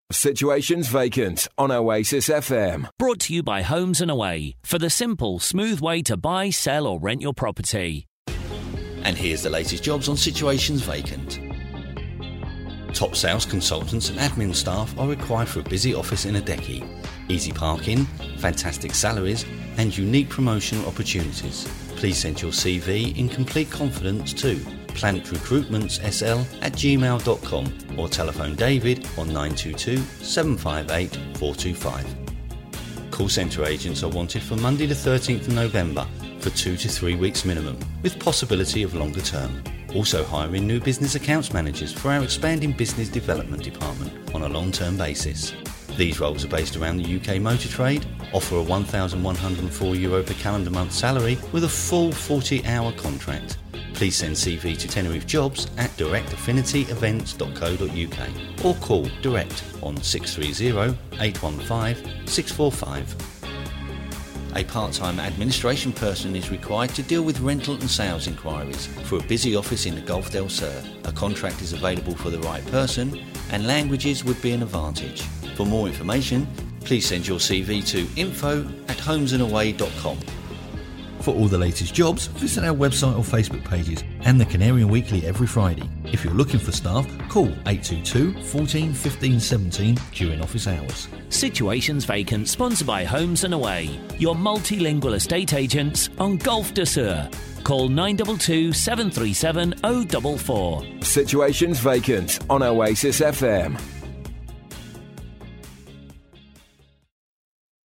Situations Vacant on Oasis FM. Brought to you by Homes and Away, for the simple, smooth way to buy, sell or rent your property. And here's the latest jobs on Situations Vacant. Top sales consultants and admin staff are required for a busy office in Adecchi. Easy parking, fantastic salaries and unique promotional opportunities. Please send your CV in complete confidence to planetrecruitmentsSL@gmail.com or telephone David on 922 758 425. Call centre agents are wanted for Monday the 13th of November for 2 to 3 weeks minimum, with possibility of longer term. Also hiring new business accounts managers for our expanding business development department on a long-term basis. These roles are based around the UK motor trade, offer a €1,104 per calendar month salary with a full 40-hour contract. Please send CV to Tenerife Jobs at directaffinityevents.co.uk or call direct on 630 815 645. A part-time administration person is required to deal with rental and sales inquiries for a busy office in the Gulf del Sur. A contract is available for the right person and languages would be an advantage. For more information, please send your CV to info@homesandaway.com. For all the latest jobs, visit our website or Facebook pages and the Canarian Weekly every Friday. If you're looking for staff, call 822 14 15 17 during office hours. Situations Vacant, sponsored by Homes and Away, your multilingual estate agents on Gulf de Sur. Call 922 737 044. Situations Vacant on Oasis FM.